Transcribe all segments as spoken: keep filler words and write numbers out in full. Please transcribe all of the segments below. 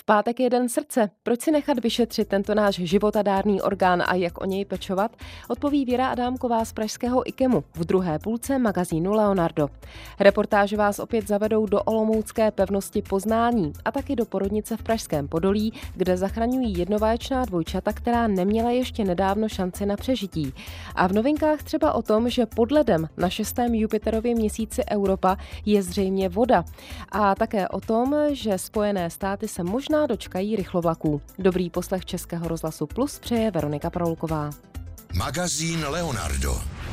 pátek je den srdce. Proč si nechat vyšetřit tento náš životadárný orgán a jak o něj pečovat? Odpoví Věra Adámková z pražského IKEMu v druhé půlce magazínu Leonardo. Reportáže vás opět zavedou do olomoucké pevnosti Poznání a taky do porodnice v Pražském Podolí, kde zachraňují jednovaječná dvojčata, která neměla ještě nedávno šanci na přežití. A v novinkách třeba o tom, že pod ledem na šestém Jupiterově měsíci Europa je zřejmě voda. A také o tom, že Spojené státy se možná dočkají rychlovlaků. Dobrý poslech Českého rozhlasu Plus přeje Veronika Paroulková. Magazín Leonardo.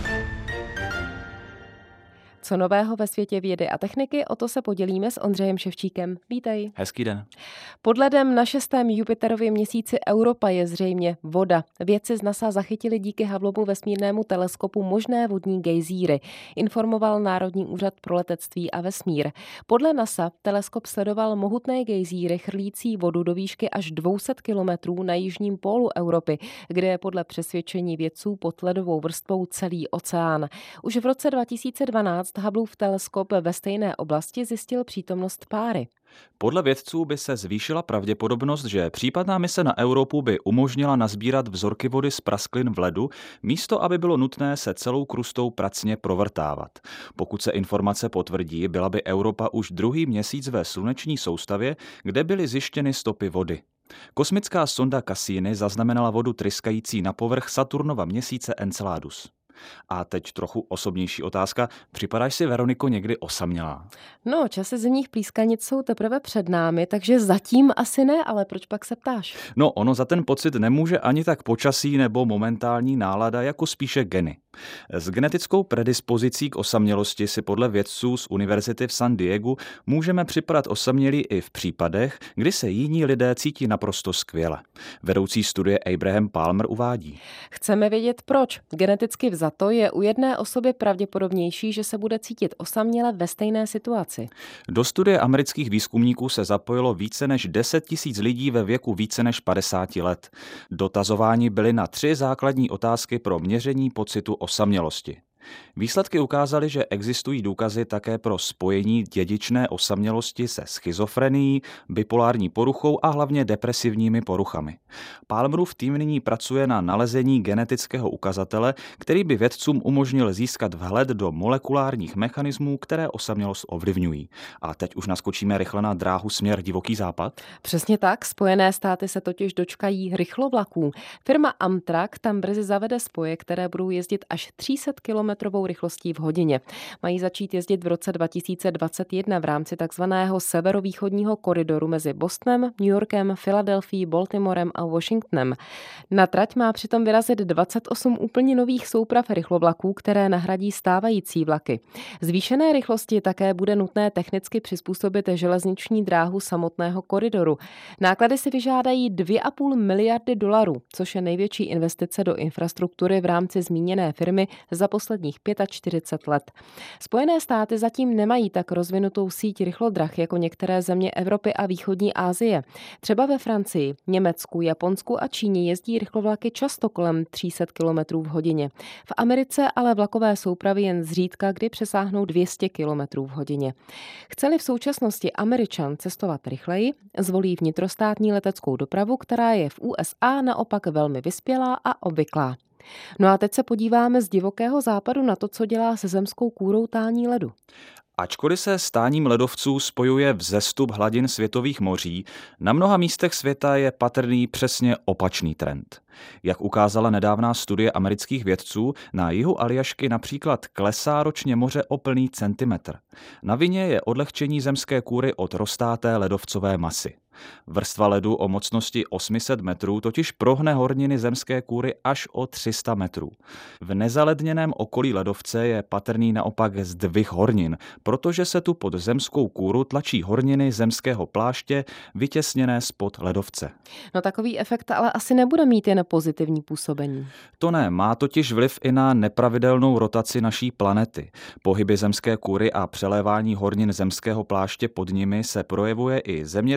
Co nového ve světě vědy a techniky, o to se podělíme s Ondřejem Ševčíkem. Vítej. Hezký den. Pod ledem na šestém Jupiterově měsíci Europa je zřejmě voda. Vědci z NASA zachytili díky Hubbleovu vesmírnému teleskopu možné vodní gejzíry, informoval Národní úřad pro letectví a vesmír. Podle NASA teleskop sledoval mohutné gejzíry chrlící vodu do výšky až dvě stě kilometrů na jižním pólu Evropy, kde je podle přesvědčení vědců pod ledovou vrstvou celý oceán. Už v roce dva tisíce dvanáct Hubbleův teleskop ve stejné oblasti zjistil přítomnost páry. Podle vědců by se zvýšila pravděpodobnost, že případná mise na Evropu by umožnila nazbírat vzorky vody z prasklin v ledu, místo aby bylo nutné se celou krustou pracně provrtávat. Pokud se informace potvrdí, byla by Evropa už druhý měsíc ve sluneční soustavě, kde byly zjištěny stopy vody. Kosmická sonda Cassini zaznamenala vodu tryskající na povrch Saturnova měsíce Enceladus. A teď trochu osobnější otázka. Připadáš si, Veroniko, někdy osamělá? No, časy zimních plískanic jsou teprve před námi, takže zatím asi ne, ale proč pak se ptáš? No, ono za ten pocit nemůže ani tak počasí nebo momentální nálada, jako spíše geny. S genetickou predispozicí k osamělosti si podle vědců z Univerzity v San Diegu můžeme připadat osamělí i v případech, kdy se jiní lidé cítí naprosto skvěle. Vedoucí studie Abraham Palmer uvádí. Chceme vědět proč. Geneticky vzato je u jedné osoby pravděpodobnější, že se bude cítit osaměle ve stejné situaci. Do studie amerických výzkumníků se zapojilo více než deset tisíc lidí ve věku více než padesáti let. Dotazováni byly na tři základní otázky pro měření pocitu osamělosti. Výsledky ukázaly, že existují důkazy také pro spojení dědičné osamělosti se schizofrenií, bipolární poruchou a hlavně depresivními poruchami. Palmerův tým nyní pracuje na nalezení genetického ukazatele, který by vědcům umožnil získat vhled do molekulárních mechanismů, které osamělost ovlivňují. A teď už naskočíme rychle na dráhu směr divoký západ. Přesně tak, Spojené státy se totiž dočkají rychlovlaků. Firma Amtrak tam brzy zavede spoje, které budou jezdit až tři sta kilometrovou rychlostí v hodině. Mají začít jezdit v roce dva tisíce dvacet jedna v rámci takzvaného severovýchodního koridoru mezi Bostonem, New Yorkem, Filadelfií, Baltimorem a Washingtonem. Na trať má přitom vyrazit dvacet osm úplně nových souprav rychlovlaků, které nahradí stávající vlaky. Zvýšené rychlosti také bude nutné technicky přizpůsobit železniční dráhu samotného koridoru. Náklady si vyžádají dvě a půl miliardy dolarů, což je největší investice do infrastruktury v rámci zmíněné firmy za posledních čtyřicet pět let. Spojené státy zatím nemají tak rozvinutou síť rychlodrah jako některé země Evropy a východní Asie. Třeba ve Francii, Německu, Japonsku a Číně jezdí rychlovlaky často kolem tři sta kilometrů v hodině. V Americe ale vlakové soupravy jen zřídka kdy přesáhnou dvě stě kilometrů v hodině. Chce-li v současnosti Američan cestovat rychleji, zvolí vnitrostátní leteckou dopravu, která je v U S A naopak velmi vyspělá a obvyklá. No a teď se podíváme z divokého západu na to, co dělá se zemskou kůrou tání ledu. Ačkoliv se s táním ledovců spojuje vzestup hladin světových moří, na mnoha místech světa je patrný přesně opačný trend. Jak ukázala nedávná studie amerických vědců, na jihu Aljašky například klesá ročně moře o plný centimetr. Na vině je odlehčení zemské kůry od roztáté ledovcové masy. Vrstva ledu o mocnosti osm set metrů totiž prohne horniny zemské kůry až o tři sta metrů. V nezaledněném okolí ledovce je patrný naopak zdvih hornin, protože se tu pod zemskou kůru tlačí horniny zemského pláště vytěsněné spod ledovce. No takový efekt ale asi nebude mít jen pozitivní působení. To ne, má totiž vliv i na nepravidelnou rotaci naší planety. Pohyby zemské kůry a přelévání hornin zemského pláště pod nimi se projevuje i zemětřesení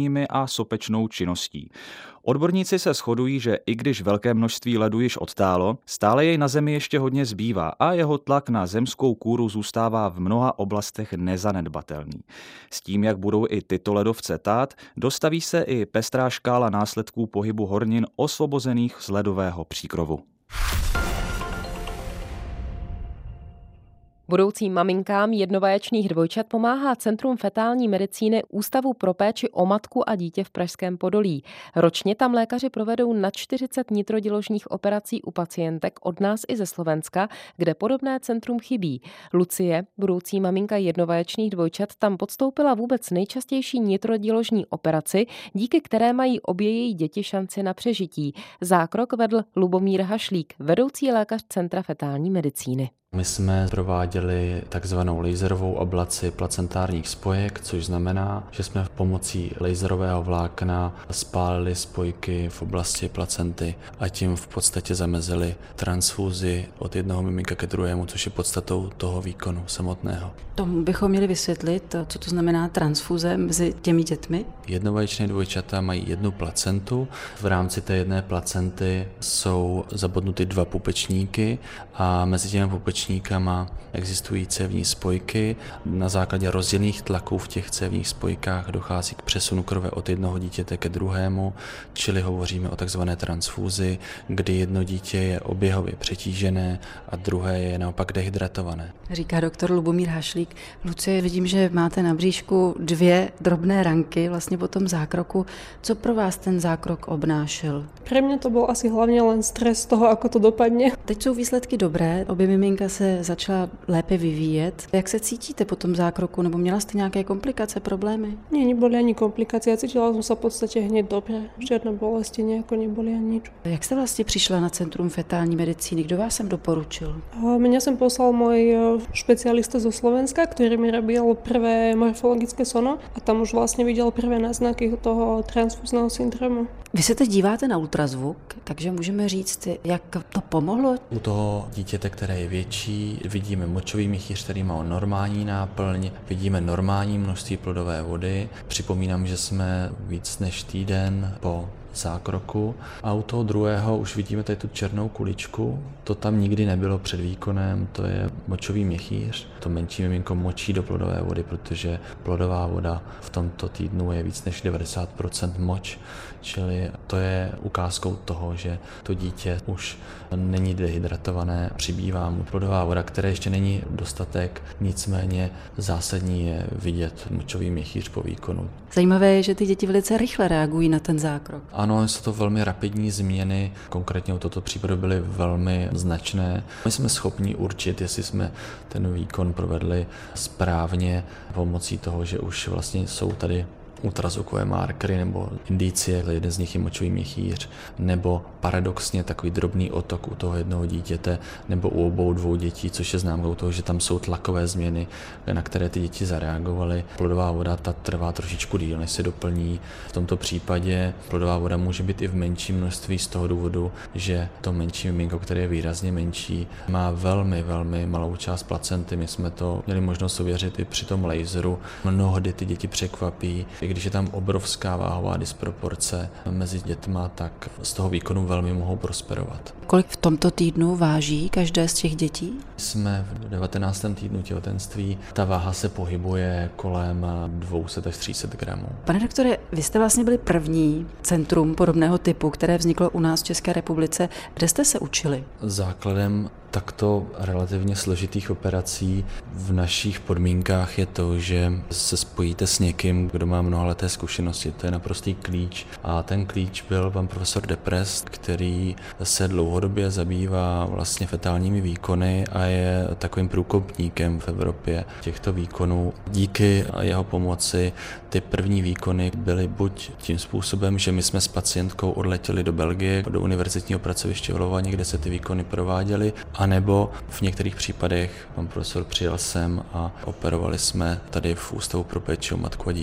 sopečními a sopečnou činností. Odborníci se shodují, že i když velké množství ledu již odtálo, stále jej na Zemi ještě hodně zbývá a jeho tlak na zemskou kůru zůstává v mnoha oblastech nezanedbatelný. S tím, jak budou i tyto ledovce tát, dostaví se i pestrá škála následků pohybu hornin osvobozených z ledového příkrovu. Budoucím maminkám jednovaječných dvojčat pomáhá Centrum fetální medicíny Ústavu pro péči o matku a dítě v Pražském Podolí. Ročně tam lékaři provedou nad čtyřicet nitroděložních operací u pacientek od nás i ze Slovenska, kde podobné centrum chybí. Lucie, budoucí maminka jednovaječných dvojčat, tam podstoupila vůbec nejčastější nitroděložní operaci, díky které mají obě její děti šanci na přežití. Zákrok vedl Lubomír Hašlík, vedoucí lékař Centra fetální medicíny. My jsme prováděli takzvanou laserovou ablaci placentárních spojek, což znamená, že jsme pomocí laserového vlákna spálili spojky v oblasti placenty a tím v podstatě zamezili transfúzi od jednoho miminka ke druhému, což je podstatou toho výkonu samotného. Tomu bychom měli vysvětlit, co to znamená transfúze mezi těmi dětmi. Jednovaječné dvojčata mají jednu placentu. V rámci té jedné placenty jsou zabodnuty dva pupečníky a mezi těmi pupečníkama existují cévní spojky. Na základě rozdělených tlaků v těch cévních spojkách dochází k přesunu krve od jednoho dítěte ke druhému, čili hovoříme o takzvané transfúzi, kdy jedno dítě je oběhově přetížené a druhé je naopak dehydratované. Říká doktor Lubomír Hašlík. Lucie, vidím, že máte na bříšku dvě drobné ranky vlastně po tom zákroku. Co pro vás ten zákrok obnášel? Pre mňa to bol asi hlavne len stres toho, ako to dopadne. Teď jsou výsledky dobré, obě miminka se začala lépe vyvíjet. Jak se cítíte po tom zákroku, nebo měla jste nějaké komplikace, problémy? Nie, neboli ani komplikácie, cítila som sa v podstate hneď dobre. Žiadne bolesti nejako neboli ani nič. Jak jste vlastně přišla na Centrum fetální medicíny? Kdo vás sem doporučil? Mňa sem poslal môj špecialista zo Slovenska, ktorý mi robil prvé morfologické sono a tam už vlastne videl prvé náznaky toho transfúzneho syndromu. Vy se teď díváte na ultrazvuk, takže můžeme říct, jak to pomohlo? U toho dítěte, které je větší, vidíme močový měchýř, který má normální náplň, vidíme normální množství plodové vody. Připomínám, že jsme víc než týden po zákroku a u toho druhého už vidíme tady tu černou kuličku. To tam nikdy nebylo před výkonem, to je močový měchýř. To menší miminko močí do plodové vody, protože plodová voda v tomto týdnu je víc než devadesát procent moč, čili to je ukázkou toho, že to dítě už není dehydratované, přibývá mu plodová voda, které ještě není dostatek, nicméně zásadní je vidět močový měchýř po výkonu. Zajímavé je, že ty děti velice rychle reagují na ten zákrok. Ano, jsou to velmi rapidní změny, konkrétně u tohoto případu byly velmi značné. My jsme schopni určit, jestli jsme ten výkon provedli správně pomocí toho, že už vlastně jsou tady ultrazvukové markery nebo indicie, jeden z nich je močový měchýř, nebo paradoxně takový drobný otok u toho jednoho dítěte, nebo u obou dvou dětí, což je známkou toho, že tam jsou tlakové změny, na které ty děti zareagovaly. Plodová voda ta trvá trošičku díl, než se doplní. V tomto případě plodová voda může být i v menším množství z toho důvodu, že to menší miminko, které je výrazně menší, má velmi, velmi malou část placenty. My jsme to měli možnost ověřit i při tom laseru. Mnohdy ty děti překvapí, když je tam obrovská váhová disproporce mezi dětma, tak z toho výkonu velmi mohou prosperovat. Kolik v tomto týdnu váží každé z těch dětí? Jsme v devatenáctém týdnu těhotenství. Ta váha se pohybuje kolem dvě stě až tři sta gramů. Pane doktore, vy jste vlastně byli první centrum podobného typu, které vzniklo u nás v České republice. Kde jste se učili? Základem takto relativně složitých operací v našich podmínkách je to, že se spojíte s někým, kdo má mnohaleté zkušenosti. To je naprostý klíč. A ten klíč byl pan profesor Deprest, který se dlouhodobě zabývá vlastně fetálními výkony a je takovým průkopníkem v Evropě těchto výkonů. Díky jeho pomoci ty první výkony byly buď tím způsobem, že my jsme s pacientkou odletěli do Belgie, do univerzitního pracoviště v Lovani, kde se ty výkony prováděly, anebo v některých případech pan profesor přijel sem a operovali jsme tady v Ústavu pro péči o matku a dítě.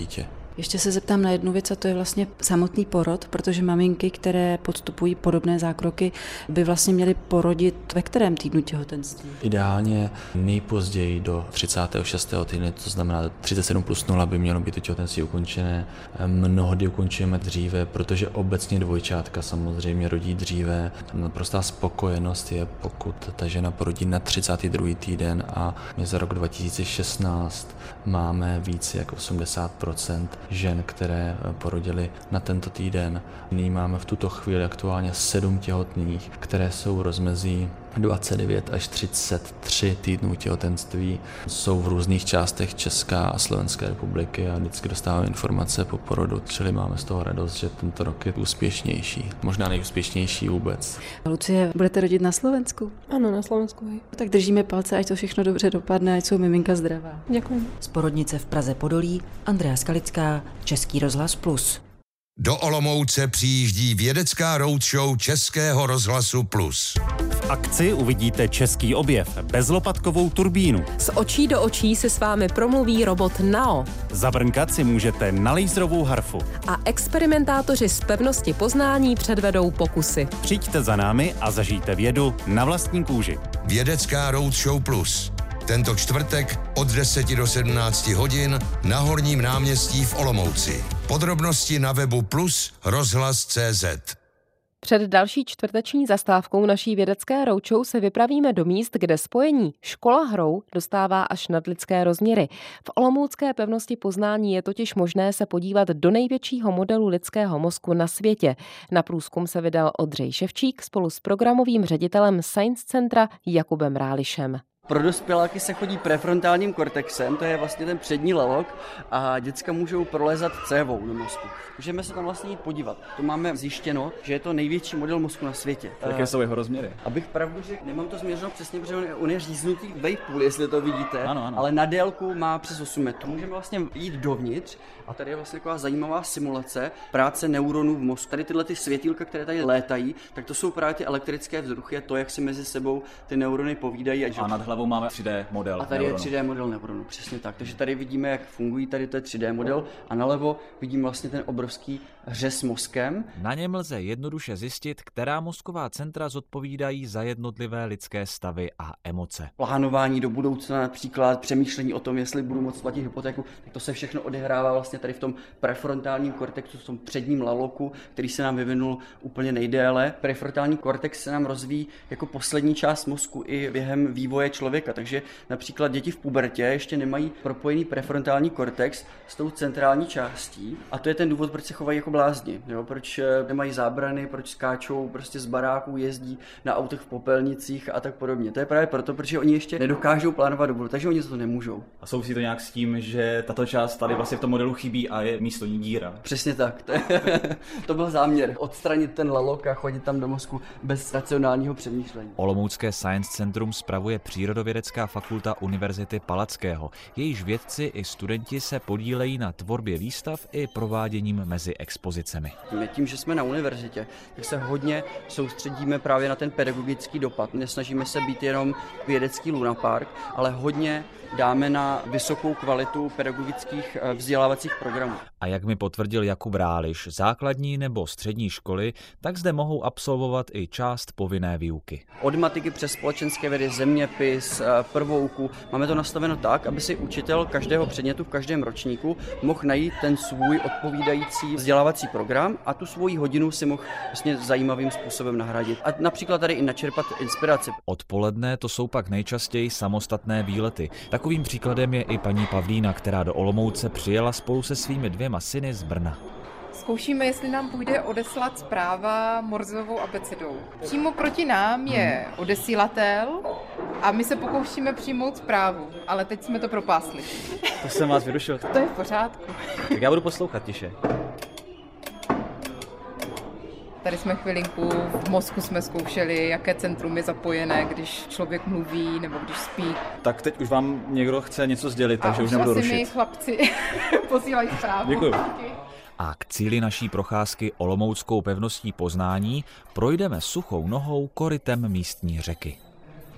Ještě se zeptám na jednu věc, a to je vlastně samotný porod, protože maminky, které podstupují podobné zákroky, by vlastně měly porodit ve kterém týdnu těhotenství? Ideálně nejpozději do třicátého šestého týdne, to znamená třicet sedm plus nula by mělo být to těhotenství ukončené. Mnohdy ukončujeme dříve, protože obecně dvojčátka samozřejmě rodí dříve. Naprostá spokojenost je, pokud ta žena porodí na třicátý druhý týden, a my za rok dva tisíce šestnáct máme více jak osmdesát procent žen, které porodily na tento týden. Nyní máme v tuto chvíli aktuálně sedm těhotných, které jsou rozmezí dvacet devět až třicet tři týdnů těhotenství. Jsou v různých částech Česká a Slovenské republiky a vždycky dostáváme informace po porodu, čili máme z toho radost, že tento rok je úspěšnější. Možná nejúspěšnější vůbec. Lucie, budete rodit na Slovensku? Ano, na Slovensku. Hej. Tak držíme palce, ať to všechno dobře dopadne, ať jsou miminka zdravá. Děkuji. Z porodnice v Praze Podolí Andrea Skalická, Český rozhlas Plus. Do Olomouce přijíždí vědecká roadshow Českého rozhlasu Plus. V akci uvidíte český objev, bezlopatkovou turbínu. Z očí do očí se s vámi promluví robot Nao. Zabrnkat si můžete na laserovou harfu. A experimentátoři z pevnosti poznání předvedou pokusy. Přijďte za námi a zažijte vědu na vlastní kůži. Vědecká roadshow Plus. Tento čtvrtek od deseti do sedmnácti hodin na Horním náměstí v Olomouci. Podrobnosti na webu plus rozhlas tečka cé zet. Před další čtvrteční zastávkou naší vědecké roadshow se vypravíme do míst, kde spojení škola hrou dostává až nadlidské rozměry. V olomoucké pevnosti poznání je totiž možné se podívat do největšího modelu lidského mozku na světě. Na průzkum se vydal Ondřej Ševčík spolu s programovým ředitelem Science Centra Jakubem Rálišem. Pro dospěláky se chodí prefrontálním kortexem, to je vlastně ten přední lalok, a děcka můžou prolézat cévou do mozku. Můžeme se tam vlastně jít podívat. To máme zjištěno, že je to největší model mozku na světě. Jaké jsou jeho rozměry? Abych pravdu řekl, nemám to změřeno přesně, protože on je říznutý vejpůl, jestli to vidíte, ano, ano. Ale na délku má přes osm metrů. Můžeme vlastně jít dovnitř a tady je vlastně taková zajímavá simulace práce neuronů v mozku. Tady tyhle ty světýlka, které tady létají, tak to jsou právě ty elektrické vzruchy, to, jak si mezi sebou ty neurony povídají. A nad hlavou máme tři dé model. A tady neuronu. je tři dé model neuronu, přesně tak. Takže tady vidíme, jak fungují, tady to je tři dé model a nalevo vidíme vlastně ten obrovský řez mozkem. Na něm lze jednoduše zjistit, která mozková centra zodpovídají za jednotlivé lidské stavy a emoce. Plánování do budoucna, například přemýšlení o tom, jestli budu moct platit hypotéku, tak to se všechno odehrává vlastně tady v tom prefrontálním kortexu, v tom předním laloku, který se nám vyvinul úplně nejdéle. Prefrontální kortex se nám rozvíjí jako poslední část mozku i během vývoje člověka, takže například děti v pubertě ještě nemají propojený prefrontální kortex s tou centrální částí, a to je ten důvod, proč se chovají jako blázni, jo? Proč nemají zábrany, proč skáčou prostě z baráků, jezdí na autech v popelnicích a tak podobně. To je právě proto, protože oni ještě nedokážou plánovat do budoucna, takže oni to nemůžou. A souvisí to nějak s tím, že tato část tady vlastně v tom modelu chybí a je místo ní díra? Přesně tak. To, je, to byl záměr. Odstranit ten lalok a chodit tam do mozku bez racionálního přemýšlení. Olomoucké Science Centrum spravuje Přírodovědecká fakulta Univerzity Palackého. Jejíž vědci i studenti se podílejí na tvorbě výstav i prováděním mezi expozicemi. Tím, že jsme na univerzitě, tak se hodně soustředíme právě na ten pedagogický dopad. Nesnažíme se být jenom vědecký lunapark, ale hodně dáme na vysokou kvalitu pedagogických vzdělávacích programů. A jak mi potvrdil Jakub Ráliš, základní nebo střední školy, tak zde mohou absolvovat i část povinné výuky. Od matiky přes společenské vědy, zeměpis, prvouku. Máme to nastaveno tak, aby si učitel každého předmětu v každém ročníku mohl najít ten svůj odpovídající vzdělávací program a tu svoji hodinu si mohl vlastně zajímavým způsobem nahradit. A například tady i načerpat inspiraci. Odpoledne to jsou pak nejčastěji samostatné výlety. Takovým příkladem je i paní Pavlína, která do Olomouce přijela spolu se svými dvěma syny z Brna. Zkoušíme, jestli nám půjde odeslat zpráva Morzovou abecedou. Přímo proti nám je odesílatel a my se pokoušíme přijmout zprávu, ale teď jsme to propásli. To jsem vás vyrušil. To je v pořádku. Tak já budu poslouchat tiše. Tady jsme chvilinku, v mozku jsme zkoušeli, jaké centrum je zapojené, když člověk mluví nebo když spí. Tak teď už vám někdo chce něco sdělit, takže a už nebudu rušit. A už asi mi chlapci posílají zprávu. Děkuju. A k cíli naší procházky Olomouckou pevností poznání projdeme suchou nohou korytem místní řeky.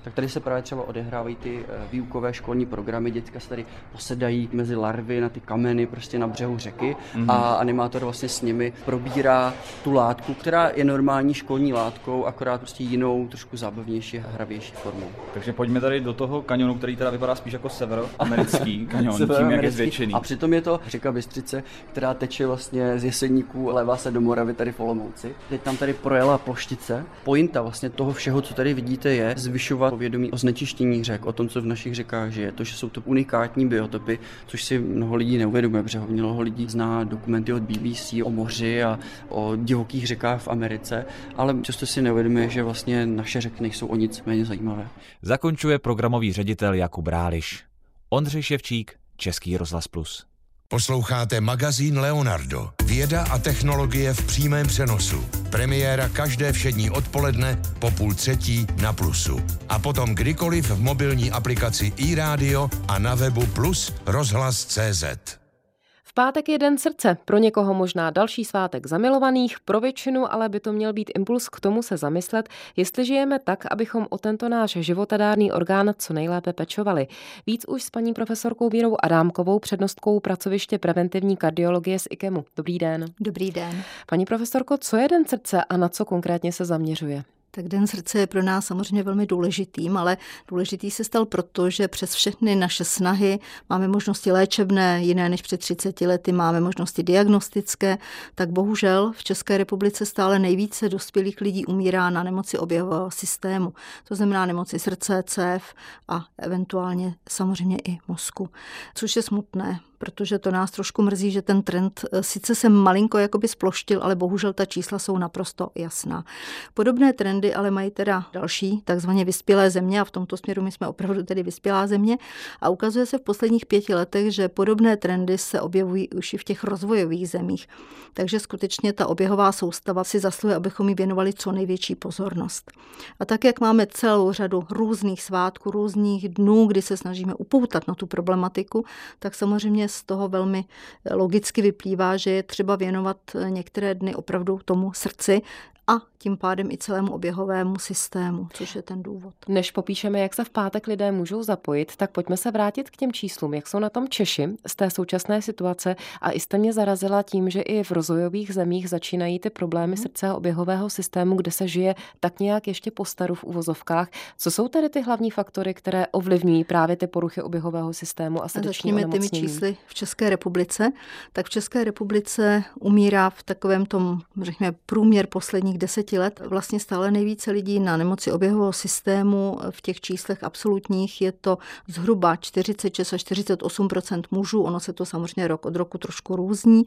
tak tady se právě třeba odehrávají ty výukové školní programy, děcka se tady posedají mezi larvy na ty kameny prostě na břehu řeky mm-hmm. a animátor vlastně s nimi probírá tu látku, která je normální školní látkou, akorát prostě jinou, trošku zábavnější a hravější formou. Takže pojďme tady do toho kanionu, který teda vypadá spíš jako severoamerický kanion, tím jak je zvětšený. A přitom je to řeka Bystřice, která teče vlastně z Jeseníků, levá se do Moravy tady v Olomouci. Teď tam tady projela ploštice. Pointa vlastně toho všeho, co tady vidíte, je zvyšovat povědomí o znečištění řek, o tom, co v našich řekách žije, to, že jsou to unikátní biotopy, což si mnoho lidí neuvědomuje, protože mnoho lidí zná dokumenty od B B C o moři a o divokých řekách v Americe, ale často si neuvědomuje, že vlastně naše řeky nejsou o nic méně zajímavé. Zakončuje programový ředitel Jakub Ráliš. Ondřej Ševčík, Český rozhlas plus. Posloucháte magazín Leonardo. Věda a technologie v přímém přenosu. Premiéra každé všední odpoledne po půl třetí na Plusu. A potom kdykoliv v mobilní aplikaci iRádio a na webu plus rozhlas tečka cé zet. V pátek je Den srdce, pro někoho možná další svátek zamilovaných, pro většinu ale by to měl být impuls k tomu se zamyslet, jestli žijeme tak, abychom o tento náš životadárný orgán co nejlépe pečovali. Víc už s paní profesorkou Vírou Adámkovou, přednostkou pracoviště preventivní kardiologie z IKEMu. Dobrý den. Dobrý den. Paní profesorko, co je Den srdce a na co konkrétně se zaměřuje? Tak Den srdce je pro nás samozřejmě velmi důležitým, ale důležitý se stal proto, že přes všechny naše snahy máme možnosti léčebné, jiné než před třiceti lety, máme možnosti diagnostické, tak bohužel v České republice stále nejvíce dospělých lidí umírá na nemoci oběhového systému. To znamená nemoci srdce, cév a eventuálně samozřejmě i mozku, což je smutné, protože to nás trošku mrzí, že ten trend sice se malinko jakoby sploštil, ale bohužel ta čísla jsou naprosto jasná. Podobné trendy ale mají teda další, takzvaně vyspělé země a v tomto směru my jsme opravdu tedy vyspělá země a ukazuje se v posledních pěti letech, že podobné trendy se objevují už i v těch rozvojových zemích. Takže skutečně ta oběhová soustava si zasluhuje, abychom jí věnovali co největší pozornost. A tak, jak máme celou řadu různých svátků, různých dnů, kdy se snažíme upoutat na tu problematiku, tak samozřejmě z toho velmi logicky vyplývá, že je třeba věnovat některé dny opravdu tomu srdci a tím pádem i celému oběhovému systému, což je ten důvod. Než popíšeme, jak se v pátek lidé můžou zapojit, tak pojďme se vrátit k těm číslům. Jak jsou na tom Češi z té současné situace a i jste mě zarazila tím, že i v rozvojových zemích začínají ty problémy srdce a oběhového systému, kde se žije tak nějak ještě po staru v uvozovkách. Co jsou tedy ty hlavní faktory, které ovlivňují právě ty poruchy oběhového systému a srdeční onemocnění? Začněme těmi čísly v České republice. Tak v České republice umírá v takovém tom, řekněme, průměr posledních deseti let vlastně stále nejvíce lidí na nemoci oběhového systému. V těch číslech absolutních je to zhruba čtyřicet šest až čtyřicet osm procent mužů, ono se to samozřejmě rok od roku trošku různí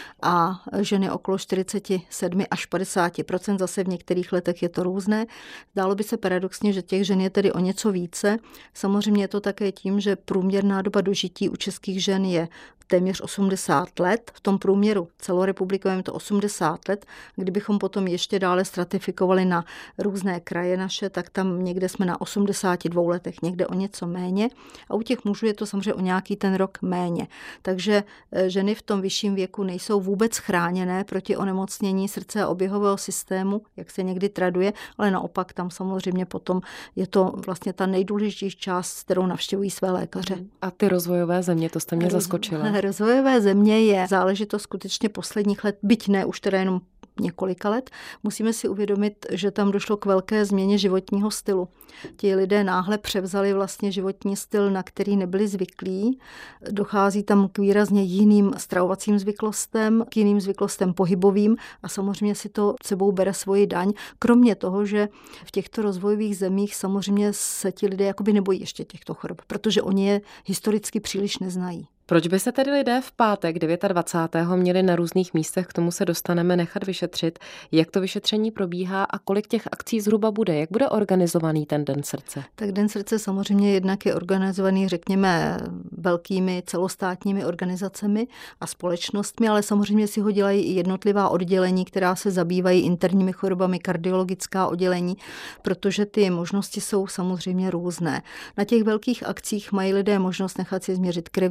a ženy okolo čtyřicet sedm až padesát procent, zase v některých letech je to různé. Zdálo by se paradoxně, že těch žen je tedy o něco více. Samozřejmě je to také tím, že průměrná doba dožití u českých žen je téměř osmdesát let, v tom průměru celorepublikovém to osmdesát let. Kdybychom potom ještě dále stratifikovali na různé kraje naše, tak tam někde jsme na osmdesáti dvou letech, někde o něco méně a u těch mužů je to samozřejmě o nějaký ten rok méně. Takže ženy v tom vyšším věku nejsou vůbec chráněné proti onemocnění srdce a oběhového systému, jak se někdy traduje, ale naopak tam samozřejmě potom je to vlastně ta nejdůležitější část, kterou navštěvují své lékaře. A ty rozvojové země, to jste mě zaskočila. Rozvojové země je záležitost skutečně posledních let, byť ne už teda jenom několika let, musíme si uvědomit, že tam došlo k velké změně životního stylu. Ti lidé náhle převzali vlastně životní styl, na který nebyli zvyklí. Dochází tam k výrazně jiným stravovacím zvyklostem, k jiným zvyklostem pohybovým a samozřejmě si to sebou bere svoji daň. Kromě toho, že v těchto rozvojových zemích samozřejmě se ti lidé jakoby nebojí ještě těchto chorob, protože oni je historicky příliš neznají. Proč by se tedy lidé v pátek dvacátého devátého měli na různých místech, k tomu se dostaneme, nechat vyšetřit? Jak to vyšetření probíhá a kolik těch akcí zhruba bude? Jak bude organizovaný ten Den srdce? Tak Den srdce samozřejmě jednak je organizovaný, řekněme, velkými celostátními organizacemi a společnostmi, ale samozřejmě si ho dělají i jednotlivá oddělení, která se zabývají interními chorobami, kardiologická oddělení, protože ty možnosti jsou samozřejmě různé. Na těch velkých akcích mají lidé možnost nechat si změřit krevní tlak,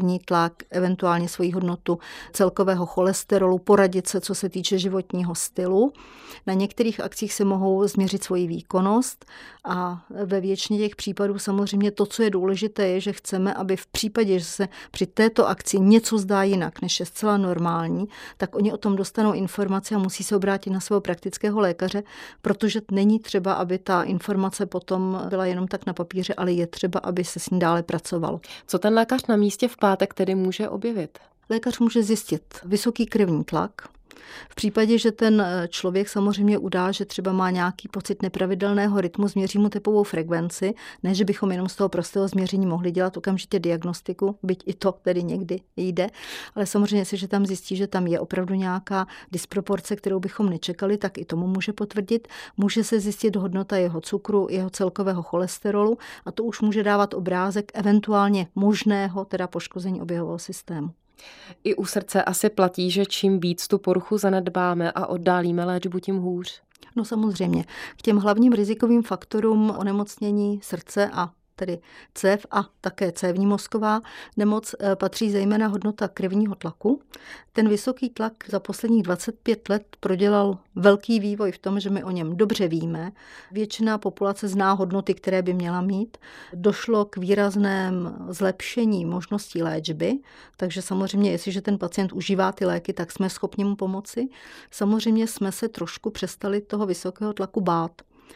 tlak, eventuálně svoji hodnotu celkového cholesterolu, poradit se, co se týče životního stylu. Na některých akcích se mohou změřit svoji výkonnost a ve většině těch případů samozřejmě to, co je důležité, je, že chceme, aby v případě, že se při této akci něco zdá jinak, než je zcela normální, tak oni o tom dostanou informace a musí se obrátit na svého praktického lékaře, protože není třeba, aby ta informace potom byla jenom tak na papíře, ale je třeba, aby se s ní dále pracovalo. Co ten lékař na místě v pátek tedy může objevit? Lékař může zjistit vysoký krevní tlak. V případě, že ten člověk samozřejmě udá, že třeba má nějaký pocit nepravidelného rytmu, změří mu tepovou frekvenci, ne, že bychom jenom z toho prostého změření mohli dělat okamžitě diagnostiku, byť i to tedy někdy jde, ale samozřejmě, jestliže tam zjistí, že tam je opravdu nějaká disproporce, kterou bychom nečekali, tak i tomu může potvrdit. Může se zjistit hodnota jeho cukru, jeho celkového cholesterolu a to už může dávat obrázek eventuálně možného teda poškození oběhového systému. I u srdce asi platí, že čím víc tu poruchu zanedbáme a oddálíme léčbu, tím hůř. No samozřejmě. K těm hlavním rizikovým faktorům onemocnění srdce a tedy cév a také cévní mozková nemoc patří zejména hodnota krevního tlaku. Ten vysoký tlak za posledních dvacet pět let prodělal velký vývoj v tom, že my o něm dobře víme. Většina populace zná hodnoty, které by měla mít. Došlo k výrazném zlepšení možností léčby, takže samozřejmě, jestliže ten pacient užívá ty léky, tak jsme schopni mu pomoci. Samozřejmě jsme se trošku přestali toho vysokého tlaku bát,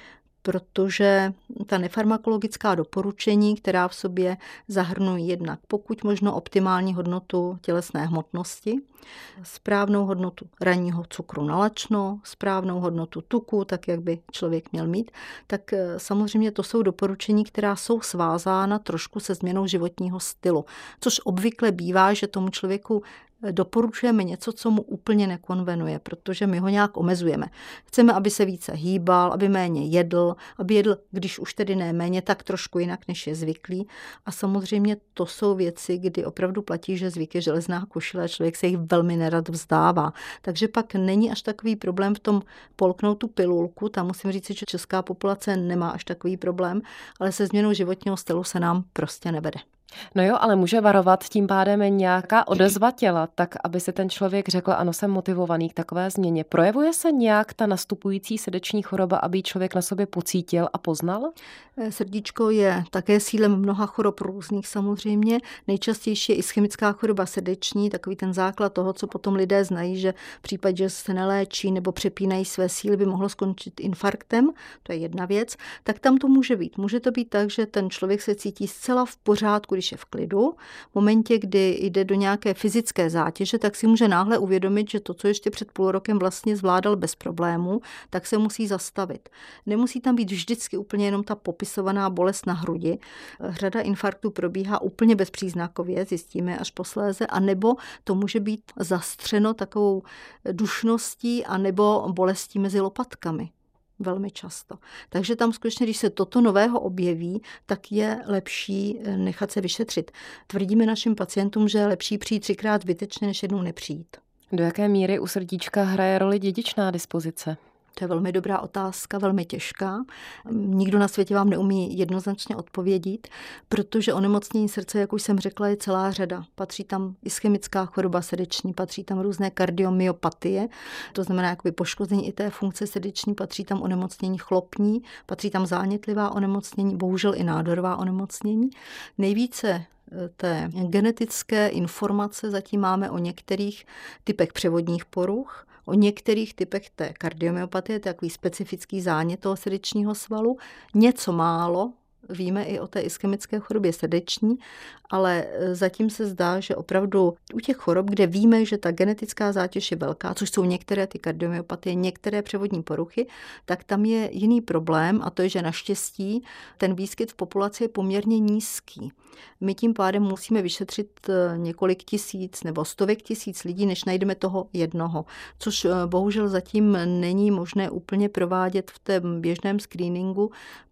protože ta nefarmakologická doporučení, která v sobě zahrnují jednak pokud možno optimální hodnotu tělesné hmotnosti, správnou hodnotu ranního cukru na lačno, správnou hodnotu tuku, tak jak by člověk měl mít, tak samozřejmě to jsou doporučení, která jsou svázána trošku se změnou životního stylu, což obvykle bývá, že tomu člověku doporučujeme něco, co mu úplně nekonvenuje, protože my ho nějak omezujeme. Chceme, aby se více hýbal, aby méně jedl, aby jedl, když už tedy ne méně, tak trošku jinak, než je zvyklý. A samozřejmě to jsou věci, kdy opravdu platí, že zvyk je železná košile a člověk se jich velmi nerad vzdává. Takže pak není až takový problém v tom polknout tu pilulku. Tam musím říct, že česká populace nemá až takový problém, ale se změnou životního stylu se nám prostě nevede. No jo, ale může varovat tím pádem nějaká odezva těla, tak aby si ten člověk řekl, ano, jsem motivovaný k takové změně. Projevuje se nějak ta nastupující srdeční choroba, aby člověk na sobě pocítil a poznal? Srdíčko je také sílem mnoha chorob různých samozřejmě. Nejčastější je ischemická choroba srdeční, takový ten základ toho, co potom lidé znají, že v případě, že se neléčí nebo přepínají své síly, by mohlo skončit infarktem, to je jedna věc, tak tam to může být. Může to být tak, že ten člověk se cítí zcela v pořádku, když je v klidu. V momentě, kdy jde do nějaké fyzické zátěže, tak si může náhle uvědomit, že to, co ještě před půl rokem vlastně zvládal bez problémů, tak se musí zastavit. Nemusí tam být vždycky úplně jenom ta popisovaná bolest na hrudi. Řada infarktů probíhá úplně bezpříznakově, zjistíme až posléze, anebo to může být zastřeno takovou dušností anebo bolestí mezi lopatkami. Velmi často. Takže tam skutečně, když se toto nového objeví, tak je lepší nechat se vyšetřit. Tvrdíme našim pacientům, že je lepší přijít třikrát zbytečně, než jednou nepřijít. Do jaké míry u srdíčka hraje roli dědičná dispozice? To je velmi dobrá otázka, velmi těžká. Nikdo na světě vám neumí jednoznačně odpovědět, protože onemocnění srdce, jak už jsem řekla, je celá řada. Patří tam ischemická choroba srdeční, patří tam různé kardiomyopatie, to znamená jakoby poškození i té funkce srdeční, patří tam onemocnění chlopní, patří tam zánětlivá onemocnění, bohužel i nádorová onemocnění. Nejvíce té genetické informace zatím máme o některých typech převodních poruch, o některých typech té kardiomyopatie, takový specifický zánět toho srdečního svalu, něco málo, víme i o té ischemické chorobě srdeční, ale zatím se zdá, že opravdu u těch chorob, kde víme, že ta genetická zátěž je velká, což jsou některé ty kardiomyopatie, některé převodní poruchy, tak tam je jiný problém a to je, že naštěstí ten výskyt v populaci je poměrně nízký. My tím pádem musíme vyšetřit několik tisíc nebo stovek tisíc lidí, než najdeme toho jednoho, což bohužel zatím není možné úplně provádět v tom běžném screeningu,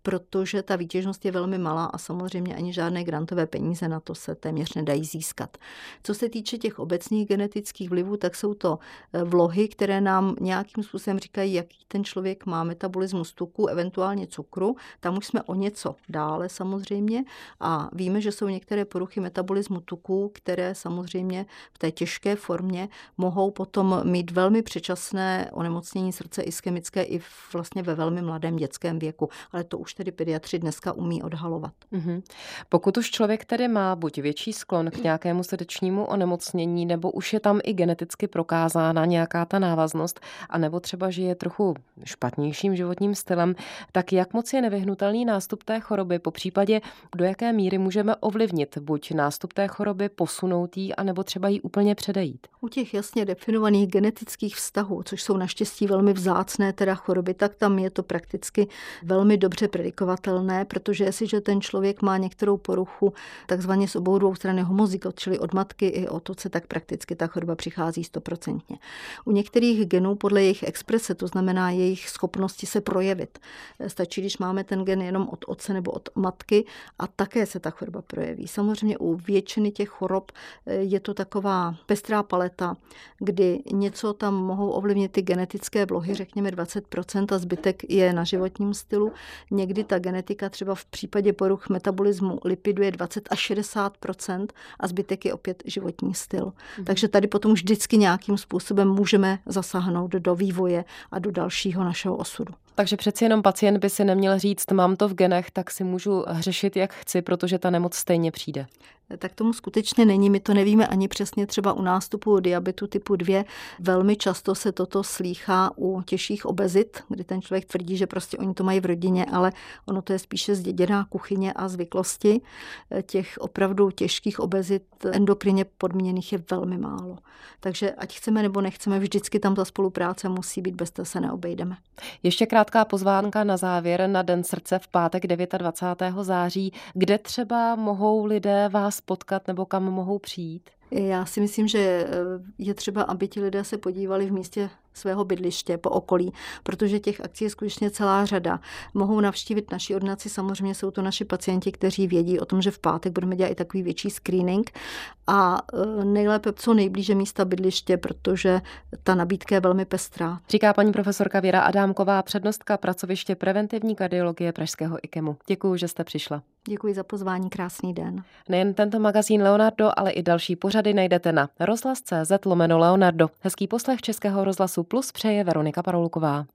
protože ta výtěžnost je velmi malá a samozřejmě ani žádné grantové peníze na to se téměř nedají získat. Co se týče těch obecných genetických vlivů, tak jsou to vlohy, které nám nějakým způsobem říkají, jaký ten člověk má metabolismus tuku, eventuálně cukru. Tam už jsme o něco dále samozřejmě a víme, že jsou některé poruchy metabolismu tuku, které samozřejmě v té těžké formě mohou potom mít velmi předčasné onemocnění srdce ischemické i vlastně ve velmi mladém dětském věku. Ale to už tedy pediatři dneska umí odhalovat. Mm-hmm. Pokud už člověk tedy má buď větší sklon k nějakému srdečnímu onemocnění, nebo už je tam i geneticky prokázána nějaká ta návaznost, anebo třeba žije trochu špatnějším životním stylem, tak jak moc je nevyhnutelný nástup té choroby, popřípadě do jaké míry můžeme ovlivnit buď nástup té choroby, posunout jí, anebo třeba jí úplně předejít? U těch jasně definovaných genetických vztahů, což jsou naštěstí velmi vzácné teda choroby, tak tam je to prakticky velmi dobře predikovatelné, protože jestliže ten člověk má některou poruchu takzvaně z obou dvou strany homozygot, čili od matky i od otce, tak prakticky ta choroba přichází stoprocentně. U některých genů podle jejich exprese, to znamená jejich schopnosti se projevit. Stačí, když máme ten gen jenom od otce nebo od matky a také se ta choroba projeví. Samozřejmě u většiny těch chorob je to taková pestrá paleta, kdy něco tam mohou ovlivnit ty genetické vlohy, řekněme dvacet procent a zbytek je na životním stylu. Někdy ta genetika třeba v případě poruch metabolismu lipidu je dvacet až šedesát procent a zbytek je opět životní styl. Mm. Takže tady potom vždycky nějakým způsobem můžeme zasáhnout do vývoje a do dalšího našeho osudu. Takže přeci jenom pacient by si neměl říct, mám to v genech, tak si můžu řešit, jak chci, protože ta nemoc stejně přijde. Tak tomu skutečně není. My to nevíme ani přesně třeba u nástupu diabetu typu dva. Velmi často se toto slýchá u těžších obezit, kdy ten člověk tvrdí, že prostě oni to mají v rodině, ale ono to je spíše zděděná kuchyně a zvyklosti. Těch opravdu těžkých obezit endokrině podmíněných je velmi málo. Takže ať chceme nebo nechceme, vždycky tam ta spolupráce musí být, bez toho se neobejdeme. Ještě krátká pozvánka na závěr na Den srdce v pátek dvacátého devátého září. Kde třeba mohou lidé vás potkat nebo kam mohou přijít? Já si myslím, že je třeba, aby ti lidé se podívali v místě svého bydliště po okolí, protože těch akcí je skutečně celá řada. Mohou navštívit naši ordinaci, samozřejmě jsou to naši pacienti, kteří vědí o tom, že v pátek budeme dělat i takový větší screening a nejlépe co nejblíže místa bydliště, protože ta nabídka je velmi pestrá. Říká paní profesorka Věra Adámková, přednostka pracoviště preventivní kardiologie pražského IKEMu. Děkuji, že jste přišla. Děkuji za pozvání, krásný den. Nejen tento magazín Leonardo, ale i další pořady najdete na rozhlas tečka cé zet lomeno Leonardo. Hezký poslech Českého rozhlasu Plus přeje Veronika Paroulková.